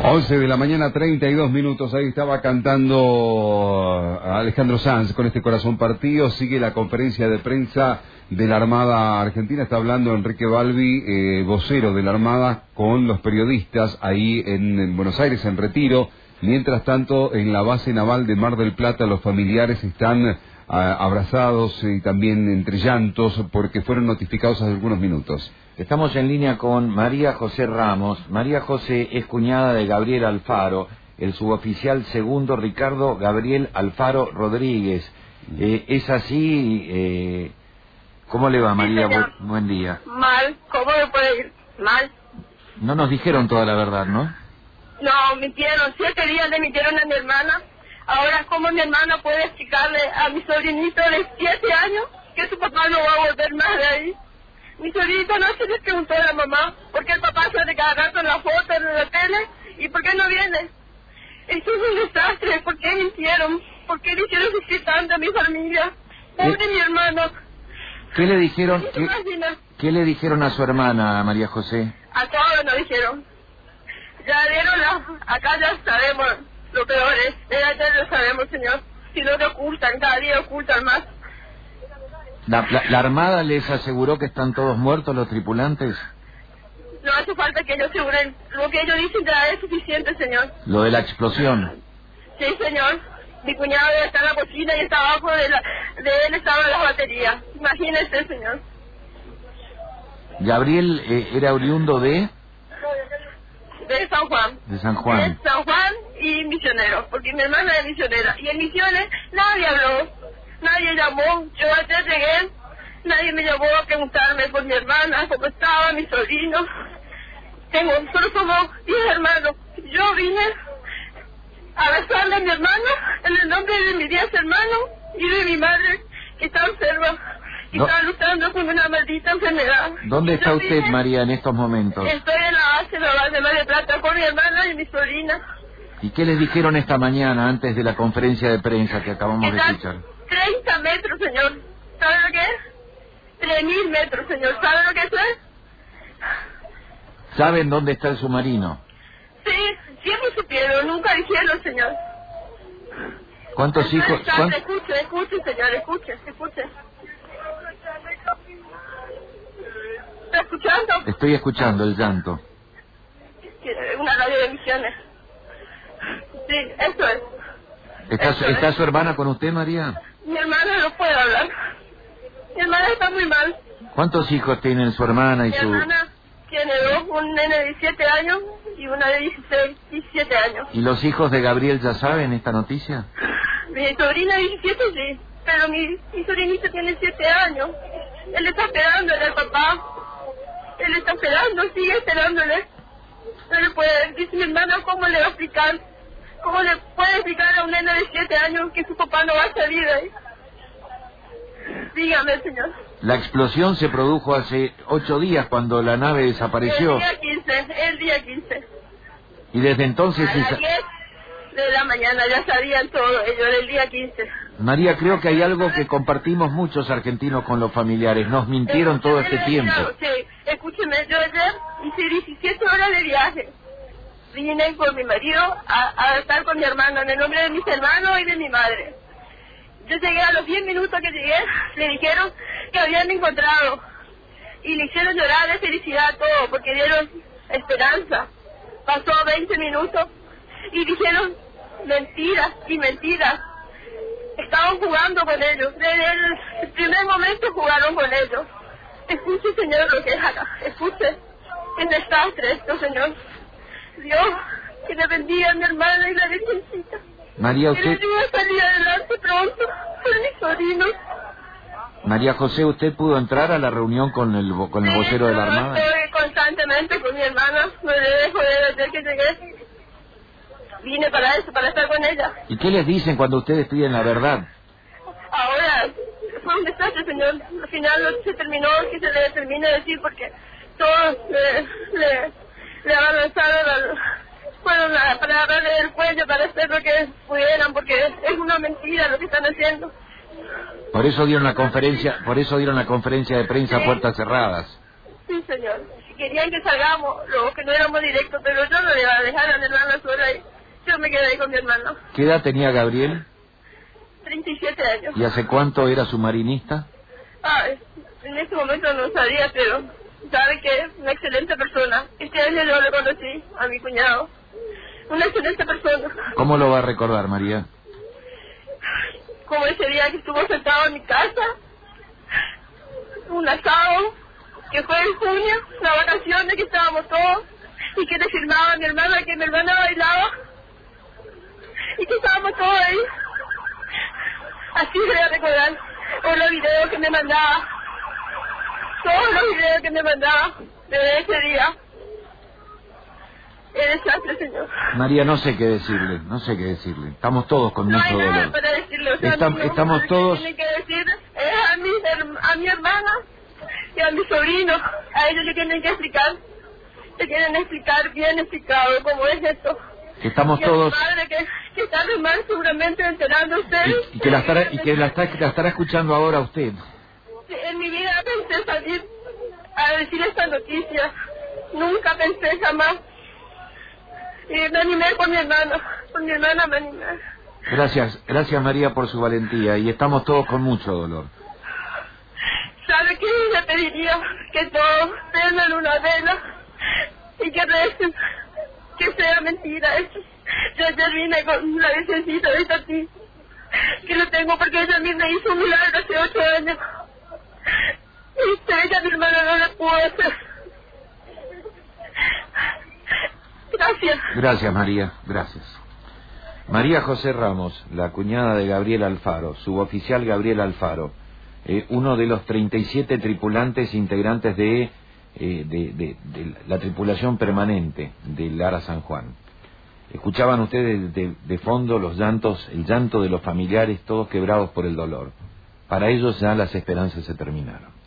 11 de la mañana, 32 minutos. Ahí estaba cantando Alejandro Sanz con este corazón partido. Sigue la conferencia de prensa de la Armada Argentina. Está hablando Enrique Balbi, vocero de la Armada, con los periodistas ahí en Buenos Aires, en Retiro. Mientras tanto, en la base naval de Mar del Plata, los familiares están abrazados y también entre llantos porque fueron notificados hace algunos minutos. Estamos en línea con María José Ramos. María José es cuñada de Gabriel Alfaro, el suboficial segundo Ricardo Gabriel Alfaro Rodríguez. ¿Es así? ¿Cómo le va, María? Sí, buen día. Mal. ¿Cómo me puede ir? Mal. No nos dijeron toda la verdad, ¿no? No, mintieron. 7 días le mintieron a mi hermana. Ahora, ¿cómo mi hermana puede explicarle a mi sobrinito de 7 años que su papá no va a volver más de ahí? Mi sobrinito no se le preguntó a la mamá por qué el papá sale cada rato en la foto, en la tele, y por qué no viene. Esto es un desastre. ¿Por qué mintieron? ¿Por qué le hicieron sufrir tanto a mi familia? Pobre mi hermano. ¿Qué le dijeron? ¿Qué le dijeron a su hermana, María José? A todos nos dijeron. Ya dieron acá ya sabemos lo peor es. Ya lo sabemos, señor. Si no te ocultan, cada día ocultan más. ¿La Armada les aseguró que están todos muertos los tripulantes? No hace falta que ellos aseguren. Lo que ellos dicen ya es suficiente, señor. ¿Lo de la explosión? Sí, señor. Mi cuñado está en la cocina y está abajo de él estaban las baterías. Imagínese, señor. ¿Gabriel era oriundo de...? De San Juan. De San Juan. De San Juan y misionero, porque mi hermana es misionera. Y en misiones nadie habló, nadie llamó. Yo ayer llegué, nadie me llamó a preguntarme por mi hermana, cómo estaba, mi sobrino. Solo somos 10 hermanos. Yo vine a besarle a mi hermano en el nombre de mis 10 hermanos y de mi madre, que está enferma y está luchando con una maldita enfermedad. ¿Dónde está usted, María, en estos momentos? Estoy en la base naval de Mar del Plata con mi hermana y mi sobrina. ¿Y qué les dijeron esta mañana antes de la conferencia de prensa que acabamos de escuchar? 30 metros, señor. ¿Sabe lo que es? 3.000 metros, señor. ¿Sabe lo que es? ¿Saben dónde está el submarino? Sí, siempre supieron, nunca dijeron, señor. ¿Cuántos hijos? Escuche, señor, escuche. ¿Está escuchando? Estoy escuchando el llanto. Una radio de Misiones. Sí, eso es. ¿Está su hermana con usted, María? Mi hermana no puede hablar. Mi hermana está muy mal. ¿Cuántos hijos tienen su hermana y su...? Mi hermana tiene 2, un nene de 17 años y una de 17 años. ¿Y los hijos de Gabriel ya saben esta noticia? Mi sobrina de 17 sí, pero mi sobrinito tiene 7 años. Él está esperándole al papá. Él está esperando, sigue esperándole. No le puede, dice mi hermana, ¿cómo le va a explicar? ¿Cómo le puede explicar a un nene de 7 años que su papá no va a salir de ahí? Dígame, señor. La explosión se produjo hace 8 días cuando la nave desapareció. El día 15. Y desde entonces... A las 10 de la mañana ya sabían todo ellos, el día 15. María, creo que hay algo que compartimos muchos argentinos con los familiares. Nos mintieron todo este tiempo. Sí, escúcheme, yo ayer hice 17 horas de viaje. Vine con mi marido a estar con mi hermano, en el nombre de mis hermanos y de mi madre. Yo llegué a los 10 minutos que llegué, le dijeron que habían encontrado. Y le hicieron llorar de felicidad todo, porque dieron esperanza. Pasó 20 minutos y dijeron mentiras y mentiras. Estaban jugando con ellos. Desde el primer momento jugaron con ellos. Escuche, señor, lo que es acá. Escuche. Es desastre esto, señor. Dios, que le bendiga a mi hermana y la virgencita. María, usted... Que le ayude a salir adelante pronto por mis sobrinos. María José, ¿usted pudo entrar a la reunión con el vocero de la Armada? Estoy constantemente con mi hermana. No le dejo desde que llegué. Vine para eso, para estar con ella. ¿Y qué les dicen cuando ustedes piden la verdad? Ahora, fue un desastre, señor. Al final no se terminó, que se le termine de decir, porque todos le avanzaron, fueron para agarrarle el cuello, para hacer lo que pudieran, porque es una mentira lo que están haciendo. Por eso dieron la conferencia de prensa a puertas cerradas. Sí, señor. querían que salgamos, los que no éramos directos, pero yo no le iba a dejar a mi hermana sola y yo me quedé ahí con mi hermano. ¿Qué edad tenía Gabriel? 37 años. ¿Y hace cuánto era su marinista? En ese momento no sabía, pero sabe que es una excelente persona. Este año yo le conocí a mi cuñado. Una excelente persona. ¿Cómo lo va a recordar, María? Como ese día que estuvo sentado en mi casa, un asado, que fue en junio, las vacaciones que estábamos todos, y que le firmaba a mi hermana, que mi hermana bailaba, y que estábamos todos ahí. Así voy a recordar, por los videos que me mandaba, todos los videos que me mandaba de ese día. El desastre, señor. María, no sé qué decirle, no sé qué decirle. Estamos todos con mucho dolor. No hay nada para decirle, o sea, Estamos todos... Tienen que decir a mi hermana y a mi sobrino, a ellos le tienen que explicar, le tienen que explicar bien explicado cómo es esto. Estamos y todos... a mi madre que está muy mal seguramente enterándose. Y que la estará escuchando ahora usted. En mi vida pensé salir a decir esta noticia, nunca pensé jamás. Y me animé con mi hermana me animé. Gracias María por su valentía y estamos todos con mucho dolor. ¿Sabe qué? Le pediría que todos prendan una vela y que recen, que sea mentira eso. Yo ayer vine con la virgencita de Tati, que lo tengo porque ella a mí me hizo un milagro hace 8 años. Y ella, mi hermana, no le pudo hacer. Gracias. Gracias, María, gracias. María José Ramos, la cuñada de Gabriel Alfaro, suboficial Gabriel Alfaro, uno de los 37 tripulantes integrantes de la tripulación permanente del Ara San Juan. Escuchaban ustedes de fondo los llantos, el llanto de los familiares, todos quebrados por el dolor. Para ellos ya las esperanzas se terminaron.